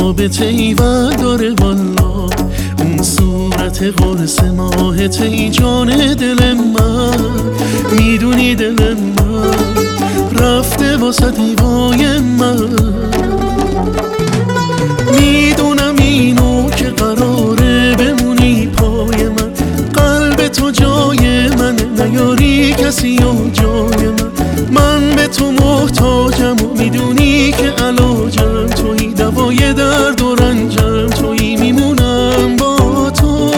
رابطه ای و داره والا، اون صورت قرص ماهت ای جان دل من. میدونی دل من رفته واسه دیوای من. میدونم اینو که قراره بمونی پای من، قلب تو جای من، نیاری کسی و جای من. من به تو محتاجم و میدونی که علاجم تویی، دوای درد و رنجم تویی، میمونم با تو.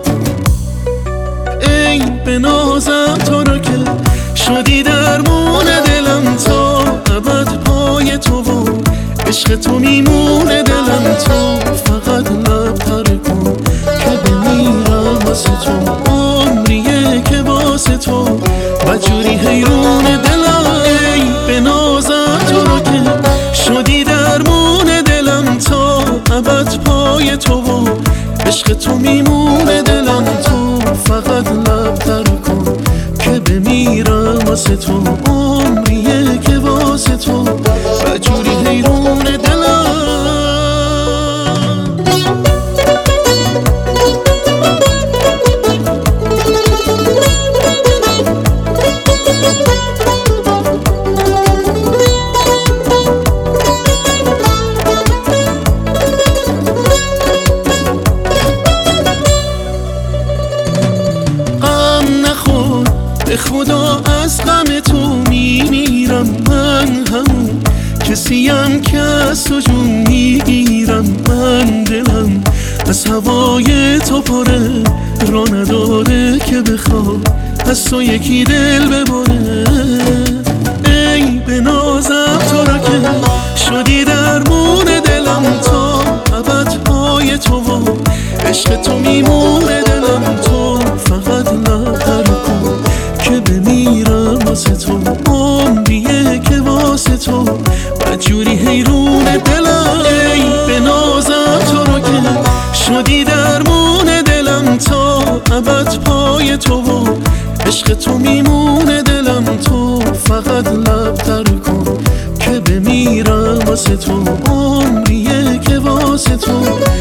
ای به نازم تو رو که شدی درمون دلم، تا ابد پای تو و عشق تو میمونه دلم. تو فقط لب تر کن که بمیرم واسه تو، عمریه که واسه تو بجوری حیرون دلم. ای به نازم تو رو که شدی درمون دلم، تا ابد پای تو و عشق تو میمونه دلم. تو فقط لب تر کن که بمیرم واسه تو، عمریه که واسه تو بجوری حیرون دلم. به خدا از غم تو میمیرم، من همون کسیم که از تو جون میگیرم. من دلم از هوای تو پره، را نداره که بخواد از تو یکی دل ببره. ای به نازم تو را که شدی درمون دلم، تا ابد پای تو و عشق تو میمونه دلم. تو فقط لب تر کن که بمیرم واسه تو، عمریه که واسه تو بجوری حیرون دلم. ای به نازم تو رو که شدی درمون دلم، تا ابد پای تو و عشق تو میمونه دلم. تو فقط لب تر کن که بمیرم واسه تو، عمریه که واسه تو